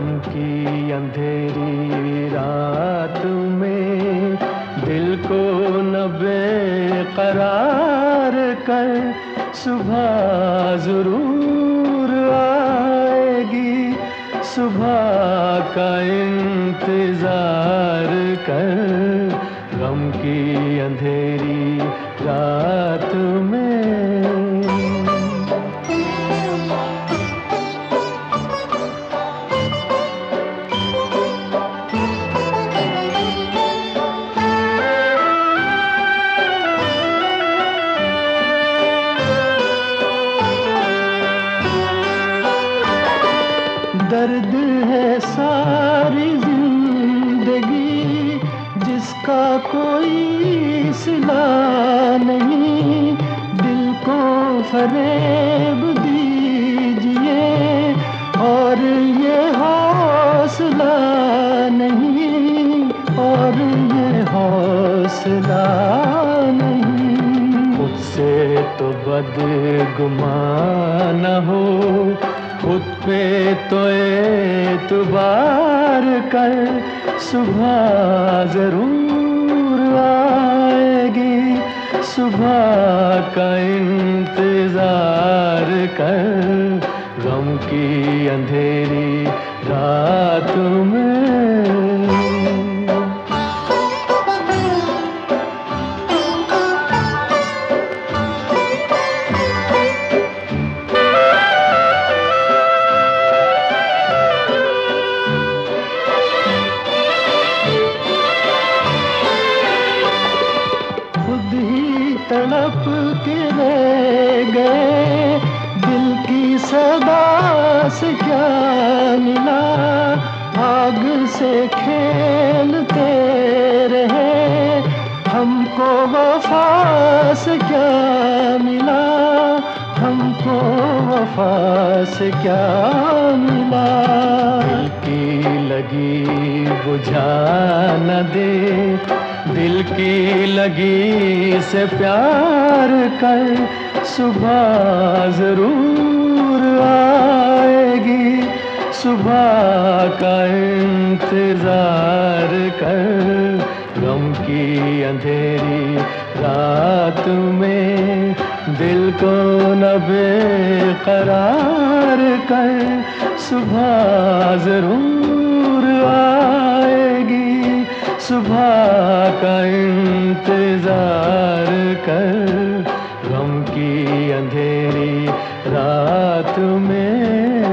गम की अंधेरी रात में दिल को न बेकरार कर, सुबह जरूर आएगी, सुबह का इंतजार कर। गम की अंधेरी रात में दर्द है सारी जिंदगी जिसका कोई सिला नहीं, दिल को फरेब दीजिए और ये हौसला नहीं, और ये हौसला नहीं। मुझसे तो बदगुमान न हो, खुद पे तो एतबार कर, सुबह जरूर आएगी, सुबह का इंतजार कर। गम की अंधेरी रात में तड़प के रह गए, दिल की सदा से क्या मिला, आग से खेलते रहे, हमको वफा से क्या मिला, हमको वफा से क्या मिला। दिल की लगी बुझा न दे, दिल की लगी से प्यार कर, सुबह जरूर आएगी, सुबह का इंतजार कर। गम की अंधेरी रात में दिल को न बेकरार कर, सुबह जरूर आएगी, सुबह का इंतजार कर। गम की अंधेरी रात में